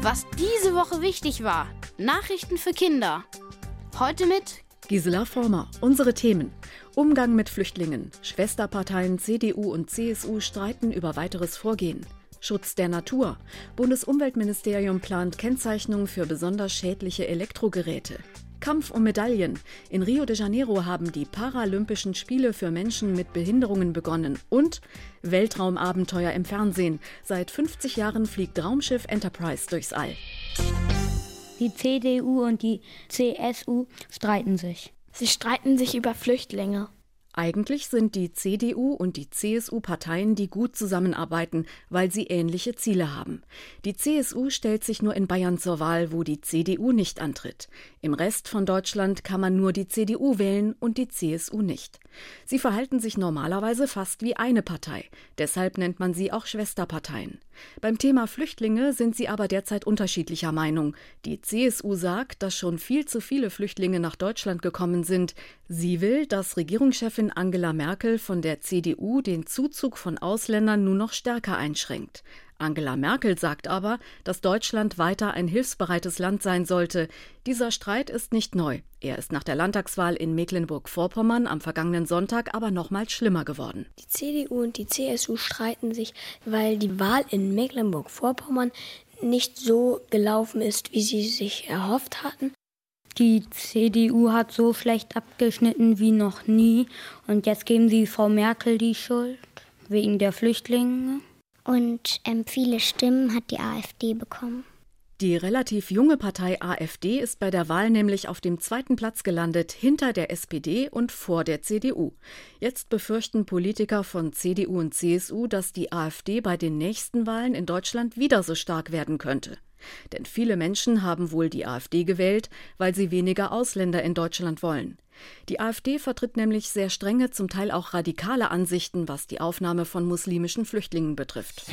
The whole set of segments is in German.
Was diese Woche wichtig war. Nachrichten für Kinder. Heute mit Gisela Former. Unsere Themen: Umgang mit Flüchtlingen. Schwesterparteien CDU und CSU streiten über weiteres Vorgehen. Schutz der Natur. Bundesumweltministerium plant Kennzeichnung für besonders schädliche Elektrogeräte. Kampf um Medaillen. In Rio de Janeiro haben die Paralympischen Spiele für Menschen mit Behinderungen begonnen. Und Weltraumabenteuer im Fernsehen. Seit 50 Jahren fliegt Raumschiff Enterprise durchs All. Die CDU und die CSU streiten sich. Sie streiten sich über Flüchtlinge. Eigentlich sind die CDU und die CSU Parteien, die gut zusammenarbeiten, weil sie ähnliche Ziele haben. Die CSU stellt sich nur in Bayern zur Wahl, wo die CDU nicht antritt. Im Rest von Deutschland kann man nur die CDU wählen und die CSU nicht. Sie verhalten sich normalerweise fast wie eine Partei. Deshalb nennt man sie auch Schwesterparteien. Beim Thema Flüchtlinge sind sie aber derzeit unterschiedlicher Meinung. Die CSU sagt, dass schon viel zu viele Flüchtlinge nach Deutschland gekommen sind. Sie will, dass Regierungschefin Angela Merkel von der CDU den Zuzug von Ausländern nur noch stärker einschränkt. Angela Merkel sagt aber, dass Deutschland weiter ein hilfsbereites Land sein sollte. Dieser Streit ist nicht neu. Er ist nach der Landtagswahl in Mecklenburg-Vorpommern am vergangenen Sonntag aber nochmals schlimmer geworden. Die CDU und die CSU streiten sich, weil die Wahl in Mecklenburg-Vorpommern nicht so gelaufen ist, wie sie sich erhofft hatten. Die CDU hat so schlecht abgeschnitten wie noch nie. Und jetzt geben sie Frau Merkel die Schuld wegen der Flüchtlinge. Und viele Stimmen hat die AfD bekommen. Die relativ junge Partei AfD ist bei der Wahl nämlich auf dem 2. Platz gelandet, hinter der SPD und vor der CDU. Jetzt befürchten Politiker von CDU und CSU, dass die AfD bei den nächsten Wahlen in Deutschland wieder so stark werden könnte. Denn viele Menschen haben wohl die AfD gewählt, weil sie weniger Ausländer in Deutschland wollen. Die AfD vertritt nämlich sehr strenge, zum Teil auch radikale Ansichten, was die Aufnahme von muslimischen Flüchtlingen betrifft.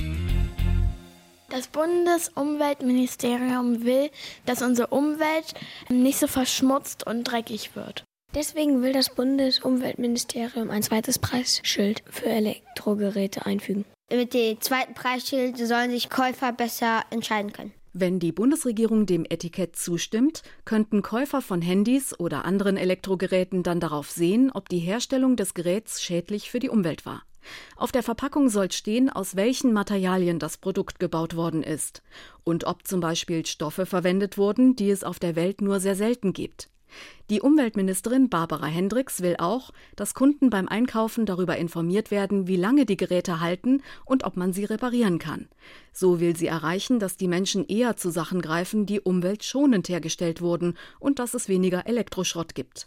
Das Bundesumweltministerium will, dass unsere Umwelt nicht so verschmutzt und dreckig wird. Deswegen will das Bundesumweltministerium ein zweites Preisschild für Elektrogeräte einfügen. Mit dem zweiten Preisschild sollen sich Käufer besser entscheiden können. Wenn die Bundesregierung dem Etikett zustimmt, könnten Käufer von Handys oder anderen Elektrogeräten dann darauf sehen, ob die Herstellung des Geräts schädlich für die Umwelt war. Auf der Verpackung soll stehen, aus welchen Materialien das Produkt gebaut worden ist und ob zum Beispiel Stoffe verwendet wurden, die es auf der Welt nur sehr selten gibt. Die Umweltministerin Barbara Hendricks will auch, dass Kunden beim Einkaufen darüber informiert werden, wie lange die Geräte halten und ob man sie reparieren kann. So will sie erreichen, dass die Menschen eher zu Sachen greifen, die umweltschonend hergestellt wurden und dass es weniger Elektroschrott gibt.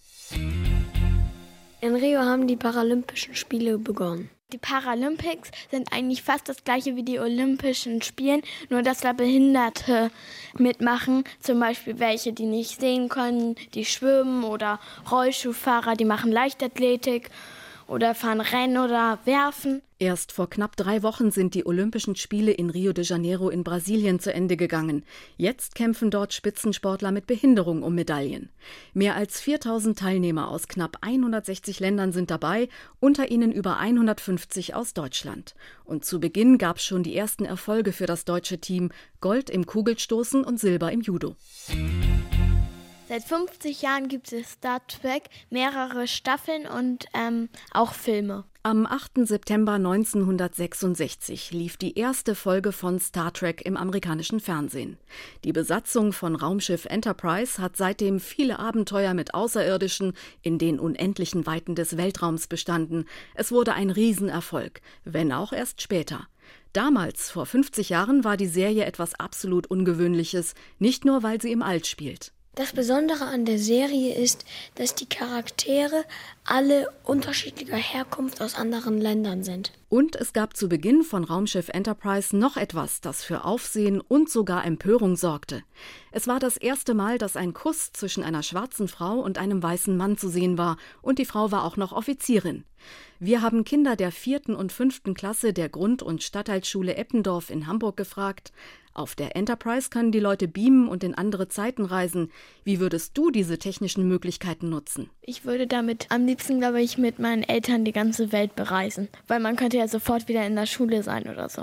In Rio haben die Paralympischen Spiele begonnen. Die Paralympics sind eigentlich fast das gleiche wie die Olympischen Spiele, nur dass da Behinderte mitmachen. Zum Beispiel welche, die nicht sehen können, die schwimmen, oder Rollschuhfahrer, die machen Leichtathletik oder fahren Rennen oder werfen. Erst vor knapp 3 Wochen sind die Olympischen Spiele in Rio de Janeiro in Brasilien zu Ende gegangen. Jetzt kämpfen dort Spitzensportler mit Behinderung um Medaillen. Mehr als 4000 Teilnehmer aus knapp 160 Ländern sind dabei, unter ihnen über 150 aus Deutschland. Und zu Beginn gab es schon die ersten Erfolge für das deutsche Team: Gold im Kugelstoßen und Silber im Judo. Seit 50 Jahren gibt es Star Trek, mehrere Staffeln und auch Filme. Am 8. September 1966 lief die erste Folge von Star Trek im amerikanischen Fernsehen. Die Besatzung von Raumschiff Enterprise hat seitdem viele Abenteuer mit Außerirdischen in den unendlichen Weiten des Weltraums bestanden. Es wurde ein Riesenerfolg, wenn auch erst später. Damals, vor 50 Jahren, war die Serie etwas absolut Ungewöhnliches, nicht nur, weil sie im All spielt. Das Besondere an der Serie ist, dass die Charaktere alle unterschiedlicher Herkunft aus anderen Ländern sind. Und es gab zu Beginn von Raumschiff Enterprise noch etwas, das für Aufsehen und sogar Empörung sorgte. Es war das erste Mal, dass ein Kuss zwischen einer schwarzen Frau und einem weißen Mann zu sehen war, und die Frau war auch noch Offizierin. Wir haben Kinder der 4. und 5. Klasse der Grund- und Stadtteilschule Eppendorf in Hamburg gefragt: Auf der Enterprise können die Leute beamen und in andere Zeiten reisen. Wie würdest du diese technischen Möglichkeiten nutzen? Ich würde damit am liebsten, glaube ich, mit meinen Eltern die ganze Welt bereisen, weil man könnte ja sofort wieder in der Schule sein oder so.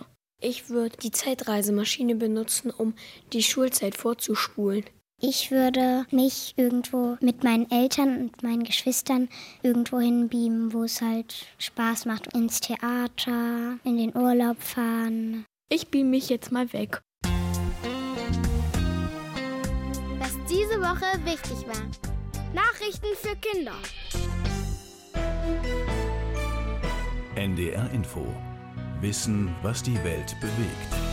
Ich würde die Zeitreisemaschine benutzen, um die Schulzeit vorzuspulen. Ich würde mich irgendwo mit meinen Eltern und meinen Geschwistern irgendwo hinbeamen, wo es halt Spaß macht. Ins Theater, in den Urlaub fahren. Ich beam mich jetzt mal weg. Was diese Woche wichtig war. Nachrichten für Kinder. NDR Info. Wissen, was die Welt bewegt.